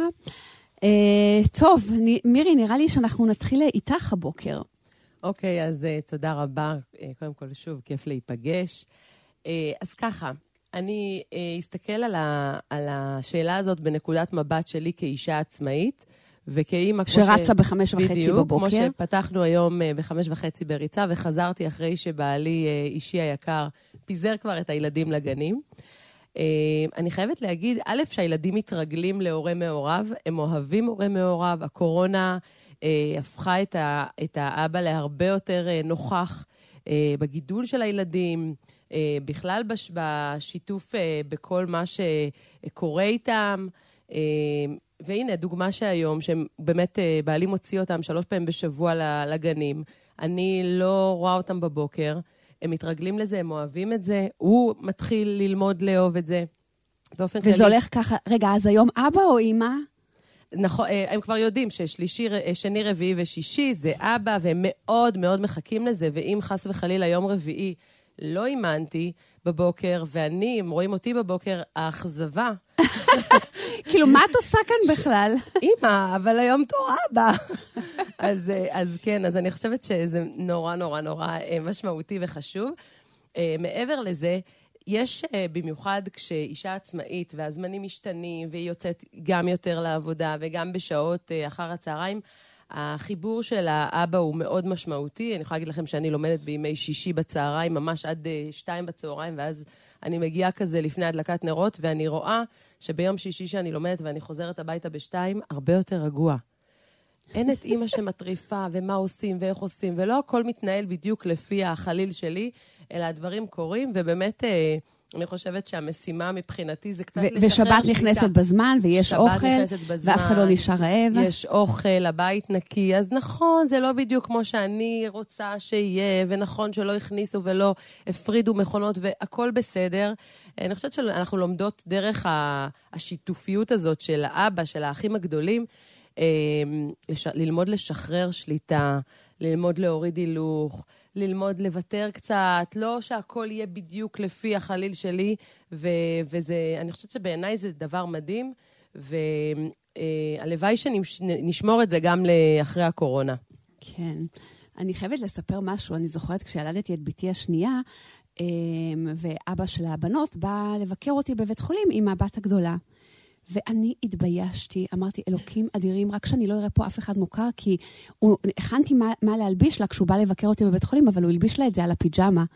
טוב, מירי, נראה לי שאנחנו נתחיל איתך הבוקר. אוקיי, אז תודה רבה. קודם כל, שוב, כיף להיפגש. אז ככה, אני אסתכל על השאלה הזאת בנקודת מבט שלי כאישה עצמאית, וכאימא שרצה ב5:30 בבוקר. כמו שפתחנו היום ב5:30 בריצה, וחזרתי אחרי שבעלי אישי היקר פיזר כבר את הילדים לגנים. אני חייבת להגיד, א', שהילדים מתרגלים להורה מעורב, הם אוהבים הורה מעורב, הקורונה הפכה את האבא להרבה יותר נוכח בגידול של הילדים, בכלל בשיתוף בכל מה שקורה איתם, והנה דוגמה שהיום, שהם באמת בעלים הוציא אותם 3 פעמים בשבוע לגנים, אני לא רואה אותם בבוקר, הם מתרגלים לזה, הם אוהבים את זה, הוא מתחיל ללמוד לאהוב את זה. וזה הולך ככה, רגע, אז היום אבא או אמא? נכון, הם כבר יודעים ששני, רביעי ושישי זה אבא, והם מאוד מאוד מחכים לזה, ואם חס וחלילה יום רביעי לא אימנתי בבוקר, ואני, הם רואים אותי בבוקר, האכזבה. כאילו, מה את עושה כאן בכלל? אמא, אבל היום תור אבא. אז כן, אז אני חושבת שזה נורא נורא נורא משמעותי וחשוב. מעבר לזה, יש במיוחד כשאישה עצמאית והזמנים משתנים, והיא יוצאת גם יותר לעבודה וגם בשעות אחר הצהריים, החיבור של האבא הוא מאוד משמעותי. אני יכולה להגיד לכם שאני לומדת בימי שישי בצהריים, ממש עד 2 בצהריים, ואז אני מגיעה כזה לפני הדלקת נרות, ואני רואה שביום שישי שאני לומדת ואני חוזרת הביתה ב2, הרבה יותר רגוע. אין את אמא שמטריפה ומה עושים ואיך עושים, ולא הכל מתנהל בדיוק לפי החליל שלי, אלא הדברים קורים, ובאמת אני חושבת שהמשימה מבחינתי זה קצת לשחרר שליטה. ושבת נכנסת בזמן, ויש אוכל, ואף אחד לא נשאר רעב. יש אוכל, הבית נקי, אז נכון, זה לא בדיוק כמו שאני רוצה שיהיה, ונכון שלא הכניסו ולא הפרידו מכונות, והכל בסדר. אני חושבת שאנחנו לומדות דרך השיתופיות הזאת של האבא, של האחים הגדולים, ללמוד לשחרר שליטה, ללמוד להוריד הילוך, ללמוד לוותר קצת, לא שהכל יהיה בדיוק לפי החליל שלי, וזה, אני חושבת שבעיניי זה דבר מדהים, הלוואי שנשמור את זה גם לאחרי הקורונה. כן. אני חייבת לספר משהו. אני זוכרת כשילדתי את ביתי השנייה, ואבא של הבנות בא לבקר אותי בבית חולים עם הבת הגדולה. ואני התביישתי, אמרתי, אלוקים אדירים, רק שאני לא אראה פה אף אחד מוכר, כי הכנתי מה להלביש לה כשהוא בא לבקר אותי בבית חולים, אבל הוא הלביש לה את זה על הפיג'מה.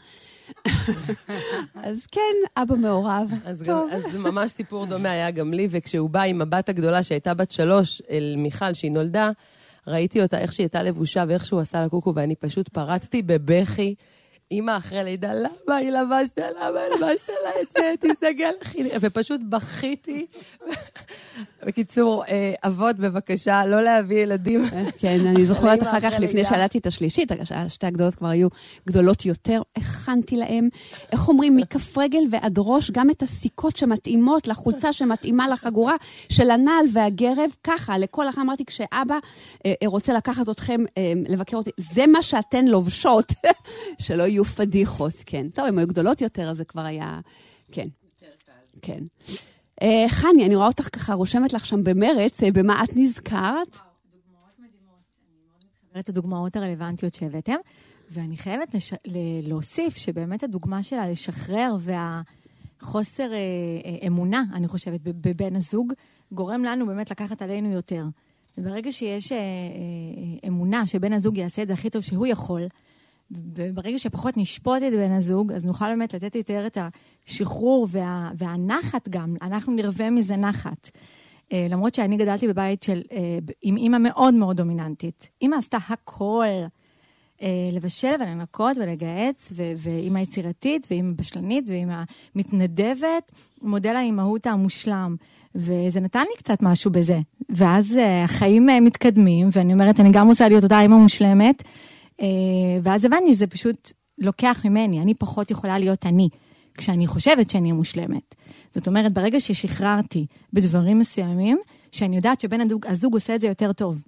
אז כן, אבא מעורב. אז זה ממש סיפור דומה היה גם לי, וכשהוא בא עם הבת הגדולה שהייתה בת 3 אל מיכל שהיא נולדה, ראיתי אותה איך שהיא הייתה לבושה ואיך שהוא עשה לה קוקו, ואני פשוט פרצתי בבכי, אמא אחרי לידה, למה היא לבשת לה את זה, תסתגל אחי, ופשוט בכיתי. בקיצור, אבות בבקשה, לא להביא ילדים. כן, אני זוכרת אחר כך, לפני שעלתי את השלישית, שתי הגדולות כבר היו גדולות יותר, הכנתי להם, איך אומרים, מכף רגל ועד ראש, גם את הסיכות שמתאימות לחולצה שמתאימה לחגורה של הנעל והגרב, ככה, לכל אחת אמרתי, כשאבא רוצה לקחת אתכם, לבקר אותי, זה מה שאתן לובשות, שלא יהיו פדיחות, כן. טוב, הם היו גדולות יותר, אז זה כבר היה, כן. כן. חני, אני רואה אותך ככה, רושמת לך שם במרץ, במה את נזכרת? דוגמאות מדהימות. אני מאוד מתחברת את הדוגמאות הרלוונטיות שהבאתם, ואני חייבת להוסיף שבאמת הדוגמה שלה לשחרר והחוסר אמונה, אני חושבת, בבן הזוג, גורם לנו באמת לקחת עלינו יותר. וברגע שיש אמונה שבן הזוג יעשה את זה הכי טוב שהוא יכול, וברגע שפחות נשפוט את בן הזוג, אז נוכל באמת לתת יותר את השחרור והנחת גם. אנחנו נרווה מזה נחת. למרות שאני גדלתי בבית עם אמא מאוד מאוד דומיננטית. אמא עשתה הכל. לבשל ולנקות ולגייץ, ואמא יצירתית, ואמא בשלנית, ואמא מתנדבת, מודל האימהות המושלם. וזה נתן לי קצת משהו בזה. ואז החיים מתקדמים, ואני אומרת, אני גם עושה להיות אותה אמא מושלמת, ואז הבנתי שזה פשוט לוקח ממני, אני פחות יכולה להיות אני, כשאני חושבת שאני מושלמת. זאת אומרת, ברגע ששחררתי בדברים מסוימים, שאני יודעת שבן הזוג עושה את זה יותר טוב.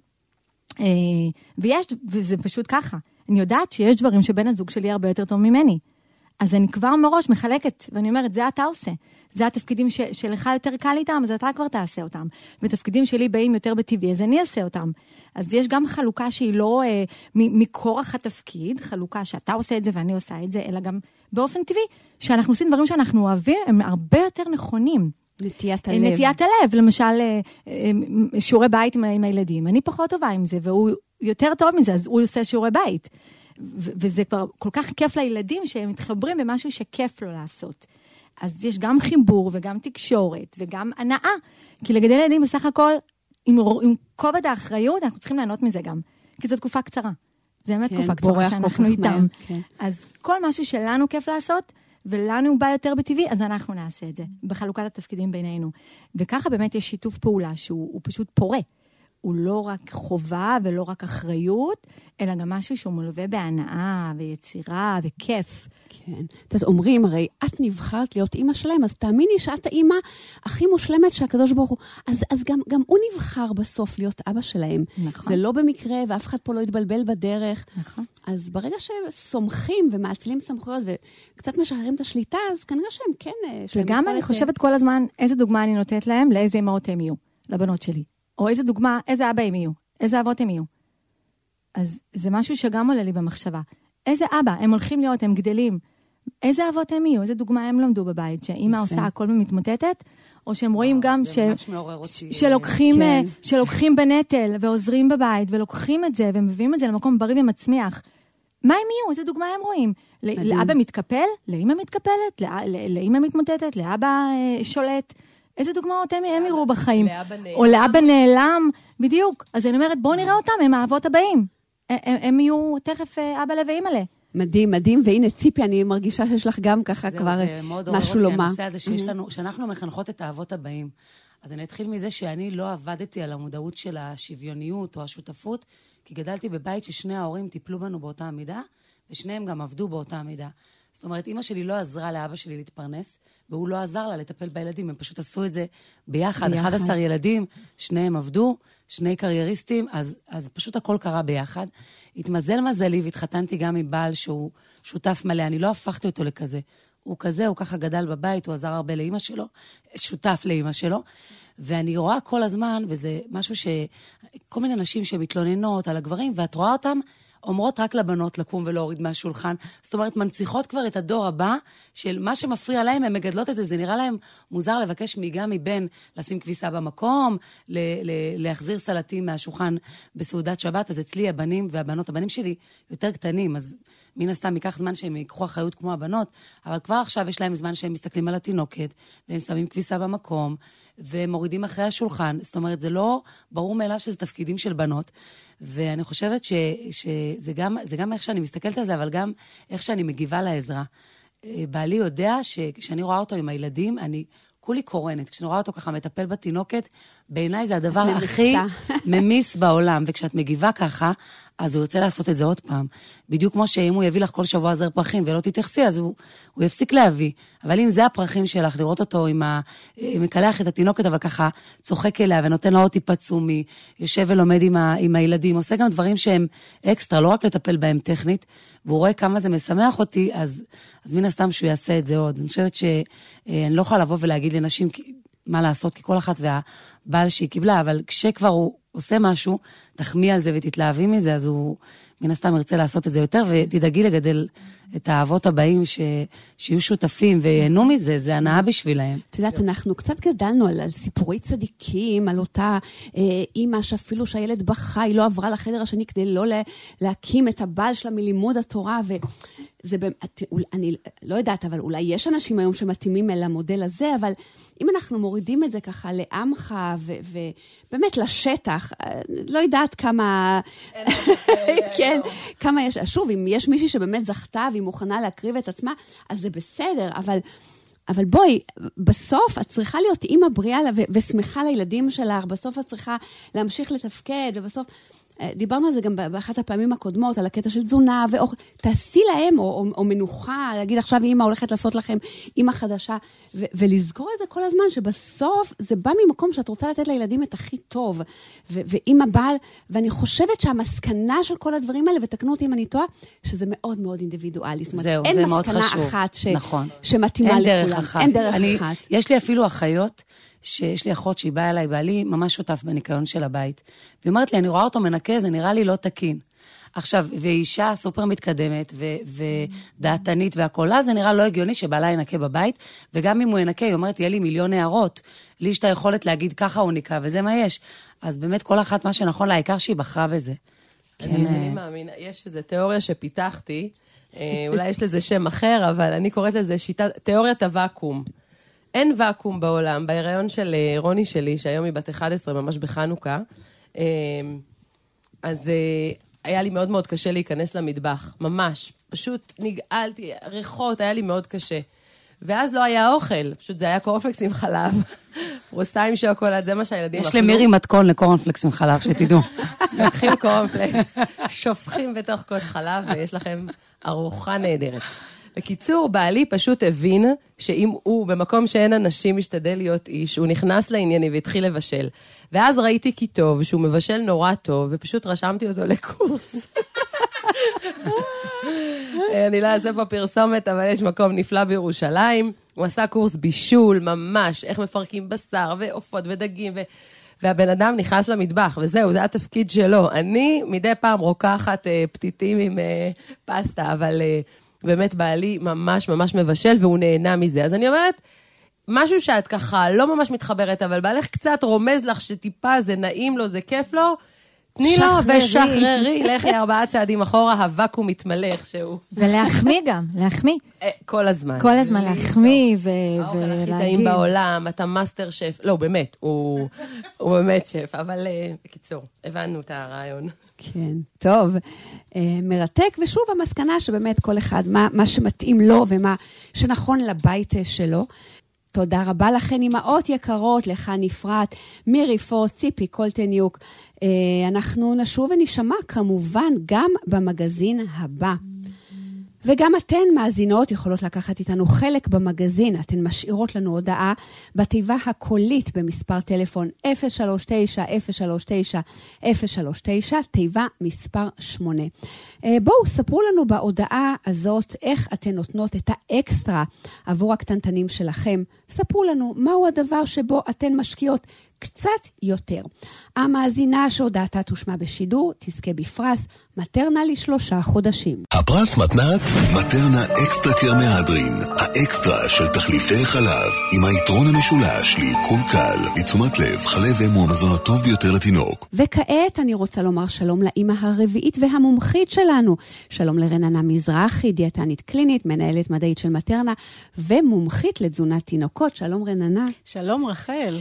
וזה פשוט ככה. אני יודעת שיש דברים שבן הזוג שלי הרבה יותר טוב ממני. אז אני כבר מראש מחלקת, ואני אומרת, זה אתה עושה. זה התפקידים שלך יותר קל איתם, אז אתה כבר תעשה אותם. ותפקידים שלי באים יותר בטבעי, אז אני אעשה אותם. אז יש גם חלוקה שהיא לא מכורח התפקיד, חלוקה שאתה עושה את זה ואני עושה את זה, אלא גם באופן טבעי, שאנחנו עושים דברים שאנחנו אוהבים, הם הרבה יותר נכונים. נטיית הלב. נטיית הלב, למשל, שיעורי בית עם הילדים. אני פחות טובה עם זה, והוא יותר טוב מזה, אז הוא עושה שיעורי בית. וזה כבר כל כך כיף לילדים שהם מתחברים במשהו שכיף לו לעשות. אז יש גם חיבור וגם תקשורת וגם הנאה, כי לגדל ילדים בסך הכל, עם כובד האחריות, אנחנו צריכים לענות מזה גם, כי זו תקופה קצרה. זה באמת תקופה קצרה שאנחנו איתם. אז כל משהו שלנו כיף לעשות, ולנו הוא בא יותר בטבעי, אז אנחנו נעשה את זה, בחלוקת התפקידים בינינו. וככה באמת יש שיתוף פעולה שהוא פשוט פורה. הוא לא רק חובה ולא רק אחריות, אלא גם משהו שהוא מלווה בהנאה ויצירה וכיף. כן. אז אומרים, הרי את נבחרת להיות אימא שלהם, אז תאמיני שאת האימא הכי מושלמת שהקדוש ברוך הוא. אז גם הוא נבחר בסוף להיות אבא שלהם. נכון. זה לא במקרה, ואף אחד פה לא יתבלבל בדרך. נכון. אז ברגע שסומכים ומאצילים סמכויות וקצת משחררים את השליטה, אז כנראה שהם כן... וגם אני חושבת כל הזמן, איזה דוגמה אני נותנת להם, לאיזה אמהות הם יהיו, לבנות שלי. או איזה דוגמה, איזה אבא הם יהיו, איזה אבות הם יהיו. אז זה משהו שגם עולה לי במחשבה. איזה אבא, הם הולכים להיות, הם גדלים. איזה אבות הם יהיו, איזה דוגמה הם למדו בבית, שאמא עושה הכל ומתמוטטת, או שהם רואים גם שלוקחים בנטל ועוזרים בבית, ולוקחים את זה ומביאים את זה למקום בריא ומצמיח. מה הם יהיו? איזה דוגמה הם רואים? לאבא מתקפל, לאמא מתקפלת, לאמא מתמוטטת, לאבא שולט. איזה דוגמאות הם יראו בחיים? או לאבא נעלם, בדיוק. אז אני אומרת, בואו נראה אותם, הם האבות הבאים. הם יהיו תכף אבא לב ואמא לב. מדהים, מדהים, והנה ציפי, אני מרגישה שיש לך גם ככה כבר משהו לומר. הנושא הזה שאנחנו מחנכות את האבות הבאים. אז אני אתחיל מזה שאני לא עבדתי על המודעות של השוויוניות או השותפות, כי גדלתי בבית ששני ההורים טיפלו בנו באותה המידה, ושניהם גם עבדו באותה המידה. זאת אומרת, אמא שלי לא עזרה לאבא שלי להתפרנס, והוא לא עזר לה לטפל בילדים, הם פשוט עשו את זה ביחד. 11 ילדים, שניהם עבדו, שני קרייריסטים, אז פשוט הכל קרה ביחד. התמזל מזלי והתחתנתי גם עם בעל שהוא שותף מלא, אני לא הפכתי אותו לכזה. הוא כזה, הוא ככה גדל בבית, הוא עזר הרבה לאמא שלו, שותף לאמא שלו, ואני רואה כל הזמן, וזה משהו כל מיני נשים שמתלוננות על הגברים, ואת רואה אותם, אומרות רק לבנות לקום ולהוריד מהשולחן. זאת אומרת, מנציחות כבר את הדור הבא, של מה שמפריע להם, הן מגדלות את זה, זה נראה להם מוזר לבקש גם מבן לשים כביסה במקום, להחזיר סלטים מהשולחן בסעודת שבת, אז אצלי הבנים והבנות, הבנים שלי יותר קטנים, אז מן הסתם ייקח זמן שהם ייקחו אחריות כמו הבנות, אבל כבר עכשיו יש להם זמן שהם מסתכלים על התינוקת, והם שמים כביסה במקום, ומורידים אחרי השולחן. זאת אומרת, זה לא ברור מאליו שזה תפקידים של בנות, ואני חושבת שזה גם איך שאני מסתכלת על זה, אבל גם איך שאני מגיבה לעזרה. בעלי יודע שכשאני רואה אותו עם הילדים, אני כולי קורנת. כשאני רואה אותו ככה מטפל בתינוקת, בעיניי זה הדבר הכי ממיס בעולם, וכשאת מגיבה ככה, אז הוא ירצה לעשות את זה עוד פעם. בדיוק כמו שאם הוא יביא לך כל שבוע זר פרחים ולא תתייחסי, אז הוא יפסיק להביא. אבל אם זה הפרחים שלך, לראות אותו מקלח את התינוקת, אבל ככה צוחק אליה ונותן לה עוד טיפה צומי, יושב ולומד עם הילדים, עושה גם דברים שהם אקסטרה, לא רק לטפל בהם טכנית, והוא רואה כמה זה משמח אותי, אז מן הסתם שהוא יעשה את זה עוד. אני חושבת שאני לא יכולה לבוא ולהגיד לנשים מה לעשות, כי כל אחת והבעל שהיא קיבלה, אבל כשכבר הוא עושה משהו, תחמיא על זה ותתלהבי מזה, אז הוא מן הסתם ירצה לעשות את זה יותר, ותדאגי לגדל את האבות הבאים שיהיו שותפים ויהנו מזה, זה הנאה בשבילהם. את יודעת, אנחנו קצת גדלנו על סיפורי צדיקים, על אותה אימא שאפילו שהילד בכה, היא לא עברה לחדר השני כדי לא להקים את הבעל שלה מלימוד התורה, וזה, אני לא יודעת, אבל אולי יש אנשים היום שמתאימים אל המודל הזה, אבל אם אנחנו מורידים את זה ככה לעמך, ובאמת לשטח, לא יודעת כמה, כן, כמה יש, שוב, אם יש מישהי שבאמת זכתה, והיא מוכנה להקריב את עצמה, אז זה בסדר, אבל בואי, בסוף את צריכה להיות אימא בריאה ושמחה לילדים שלך, בסוף את צריכה להמשיך לתפקד, ובסוף, דיברנו על זה גם באחת הפעמים הקודמות, על הקטע של תזונה ואוכל, תעשי להם, או מנוחה, להגיד עכשיו אימא הולכת לעשות לכם אימא חדשה, ולזכור את זה כל הזמן, שבסוף זה בא ממקום שאת רוצה לתת לילדים את הכי טוב, ואימא בעל, ואני חושבת שהמסקנה של כל הדברים האלה, ותקנו אותי אם אני טועה, שזה מאוד מאוד אינדיבידואלי. זאת אומרת, אין מסקנה אחת שמתאימה לכולם. אין דרך אחת. יש לי אפילו אחיות, שיש לי אחות שהיא באה אליי, בעלי ממש שותף בניקיון של הבית. והיא אומרת לי, אני רואה אותו מנקה, זה נראה לי לא תקין. עכשיו, ואישה סופר מתקדמת ודעתנית והכל, זה נראה לא הגיוני שבעלה ינקה בבית, וגם אם הוא ינקה, היא אומרת, יהיה לי מיליון הערות, לי יש את היכולת להגיד ככה הוא ניקה, וזה מה יש. אז באמת כל אחת מה שנכון לה, העיקר שהיא בחרה בזה. אני מאמינה, יש איזו תיאוריה שפיתחתי, אולי יש לזה שם אחר, אבל אני קוראת לזה תיאוריית הוואקום. אין ואקום בעולם, בהיריון של רוני שלי, שהיום היא בת 11, ממש בחנוכה, אז היה לי מאוד מאוד קשה להיכנס למטבח, ממש, פשוט נגעלתי, ריחות, היה לי מאוד קשה. ואז לא היה אוכל, פשוט זה היה קורנפלקס עם חלב, פרוסה עם שוקולד, זה מה שהילדים יש למירי מתכון לקורנפלקס עם חלב, שתדעו. לוקחים קורנפלקס, שופכים בתוך כוס חלב, ויש לכם ארוחה נהדרת. בקיצור, בעלי פשוט הבין שאם הוא במקום שאין אנשים משתדל להיות איש, הוא נכנס לענייני והתחיל לבשל. ואז ראיתי כי טוב, שהוא מבשל נורא טוב, ופשוט רשמתי אותו לקורס. אני לא אעשה פה פרסומת, אבל יש מקום נפלא בירושלים. הוא עשה קורס בישול, ממש, איך מפרקים בשר ועופות ודגים, והבן אדם נכנס למטבח, וזהו, זה התפקיד שלו. אני מדי פעם רוקחת פתיתים עם פסטה, אבל באמת בעלי ממש ממש מבשל, והוא נהנה מזה. אז אני אומרת, משהו שאת ככה לא ממש מתחברת, אבל בעלך קצת רומז לך שטיפה זה נעים לו, זה כיף לו, תני לו ושחררי, לכי 4 צעדים אחורה, הוואקום מתמלא איכשהו. ולהחמיא גם, להחמיא. כל הזמן. כל הזמן להחמיא ולהגיד. האוכל הכי טעים בעולם, אתה מאסטר שף. לא, באמת, הוא באמת שף, אבל בקיצור, הבנו את הרעיון. כן, טוב. מרתק, ושוב המסקנה שבאמת כל אחד, מה שמתאים לו ומה שנכון לבית שלו. תודה רבה לכן, אמאות יקרות, לך נפרט, מירי פורט, ציפי קולטניוק. אנחנו נשוב ונשמע כמובן גם במגזין הבא. וגם אתן מאזינות יכולות לקחת איתנו חלק במגזין. אתן משאירות לנו הודעה בתיבה הקולית במספר טלפון 039-039-039, תיבה מספר 8. בואו, ספרו לנו בהודעה הזאת איך אתן נותנות את האקסטרה עבור הקטנטנים שלכם. ספרו לנו מהו הדבר שבו אתן משקיעות קצת יותר. המאזינה שהודעתה תושמע בשידור תזכה בפרס מטרנה ל3 חודשים. הפרס מתנת מטרנה אקסטרה קר מהדרין, האקסטרה של תחליפי חלב, עם היתרון המשולש לעיכול קל, לתשומת לב, חלב אם הוא המזון הטוב ביותר לתינוק. וכעת אני רוצה לומר שלום לאמא הרביעית והמומחית שלנו. שלום לרננה מזרחי, דיאטנית קלינית, מנהלת מדעית של מטרנה, ומומחית לתזונת תינוקות. שלום רננה. שלום רחל.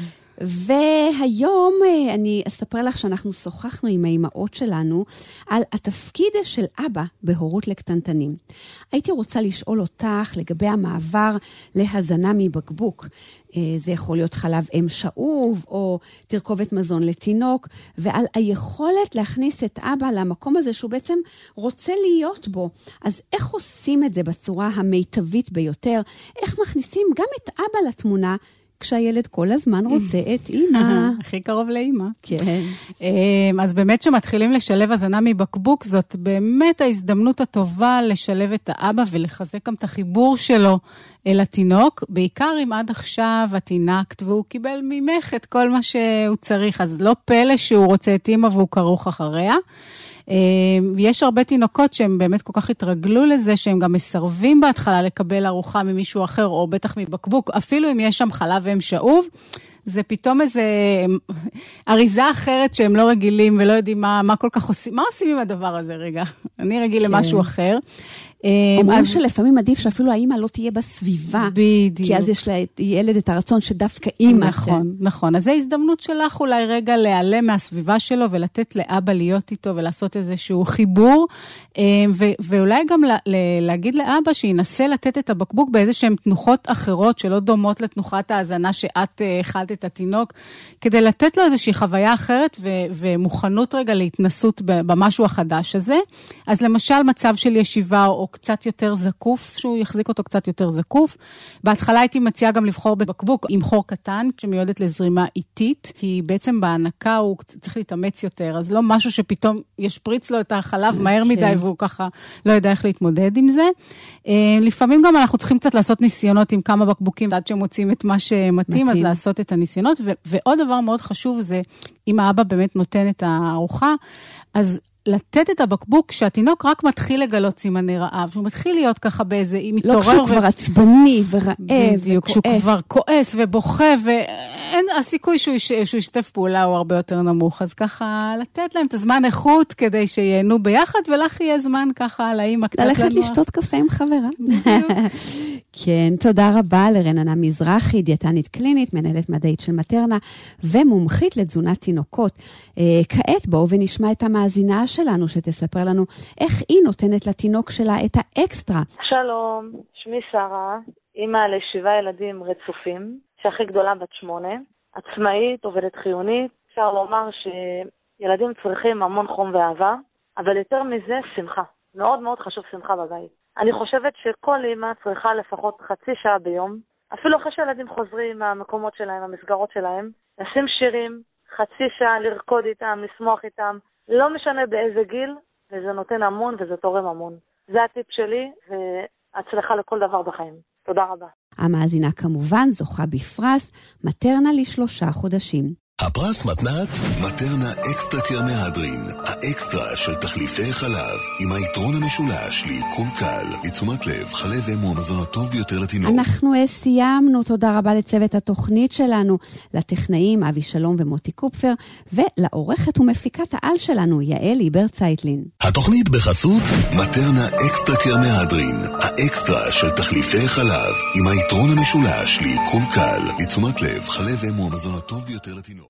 והיום אני אספר לך שאנחנו שוחחנו עם האימהות שלנו על התפקיד של אבא בהורות לקטנטנים. הייתי רוצה לשאול אותך לגבי המעבר להזנה מבקבוק. זה יכול להיות חלב אם שאוב או תרכובת מזון לתינוק, ועל היכולת להכניס את אבא למקום הזה שהוא בעצם רוצה להיות בו. אז איך עושים את זה בצורה המיטבית ביותר? איך מכניסים גם את אבא לתמונה כשהילד כל הזמן רוצה את אמא? הכי קרוב לאמא. כן. אז באמת שמתחילים לשלב הזנה מבקבוק, זאת באמת ההזדמנות הטובה לשלב את האבא ולחזק גם את החיבור שלו אל התינוק, בעיקר אם עד עכשיו התינקת והוא קיבל ממך את כל מה שהוא צריך, אז לא פלא שהוא רוצה את אמא והוא כרוך אחריה. יש הרבה תינוקות שהם באמת כל כך התרגלו לזה, שהם גם מסרבים בהתחלה לקבל ארוחה ממישהו אחר, או בטח מבקבוק, אפילו אם יש שם חלב אם שאוב, זה פתאום איזה אריזה אחרת שהם לא רגילים, ולא יודעים מה כל כך עושים, מה עושים עם הדבר הזה רגע? אני רגיל למשהו אחר. אומרים שלפעמים עדיף שאפילו האמא לא תהיה בסביבה, בדיוק. כי אז יש לילד את הרצון שדווקא אמא. נכון, נכון. אז זו הזדמנות שלך אולי רגע להיעלם מהסביבה שלו, ולתת לאבא להיות איתו, ולעשות איזשהו חיבור, ואולי גם להגיד לאבא שינסה לתת את הבקבוק באיזשהם תנוחות אחרות, שלא דומות לתנוחת ההזנה שאת אכלת את התינוק, כדי לתת לו איזושהי חוויה אחרת, ומוכנות רגע להתנסות במשהו החדש הזה. אז למשל מצב של ישיבה או קצת יותר זקוף, שהוא יחזיק אותו קצת יותר זקוף. בהתחלה הייתי מציעה גם לבחור בבקבוק עם חור קטן, שמיועדת לזרימה איטית, כי בעצם בהנקה הוא צריך להתאמץ יותר, אז לא משהו שפתאום ישפריץ לו את החלב מהר מדי, והוא ככה לא יודע איך להתמודד עם זה. לפעמים גם אנחנו צריכים קצת לעשות ניסיונות עם כמה בקבוקים, עד שמוצאים את מה שמתאים, אז לעשות את הניסיונות. ועוד דבר מאוד חשוב זה, אם האבא באמת נותן את הארוחה, אז לתת את הבקבוק שהתינוק רק מתחיל לגלות סימני רעב, שהוא מתחיל להיות ככה באיזה, אם מתעורר. לא כשהוא כבר עצבני ורעב. בדיוק, כשהוא כבר כועס ובוכה, ואין, הסיכוי שהוא ישתף פעולה הוא הרבה יותר נמוך, אז ככה לתת להם את הזמן איכות, כדי שיהנו ביחד, ולך יהיה זמן ככה על האמא קצת לנוע. ללכת לשתות קפה עם חברה. כן, תודה רבה לרננה מזרחי, דיאטנית קלינית, מנהלת מדעית של מטרנה, ומומחית לתזונת תינוקות. כעת בואו ונשמע את המאזינה שלנו, שתספר לנו איך היא נותנת לתינוק שלה את האקסטרה. שלום, שמי שרה, אמא ל7 ילדים רצופים, שהכי גדולה בת 8, עצמאית, עובדת חיונית. אפשר לומר שילדים צריכים המון חום ואהבה, אבל יותר מזה שמחה. מאוד מאוד חשוב שמחה בבית. אני חושבת שכל אמא צריכה לפחות חצי שעה ביום, אפילו אחרי שילדים חוזרים מהמקומות שלהם, המסגרות שלהם, לשים שירים, חצי שעה לרקוד איתם, לשמוח איתם, לא משנה באיזה גיל, וזה נותן המון וזה תורם המון. זה הטיפ שלי, והצלחה לכל דבר בחיים. תודה רבה. המאזינה כמובן זוכה בפרס מטרנה ל3 חודשים. הפרס מתנת מטרנה אקסטרה קר מהדרין, האקסטרה של תחליפי חלב, עם היתרון המשולש לעיכול קל, לתשומת לב, חלב אם הוא המזון הטוב ביותר לתינוק. אנחנו סיימנו, תודה רבה לצוות התוכנית שלנו, לטכנאים אבי שלום ומוטי קופפר, ולעורכת ומפיקת העל שלנו יעל איבר צייטלין. התוכנית בחסות מטרנה אקסטרה קר מהדרין, האקסטרה של תחליפי חלב, עם היתרון המשולש לעיכול קל, לתשומת לב, חלב אם הוא המזון הטוב ביותר לתינוק.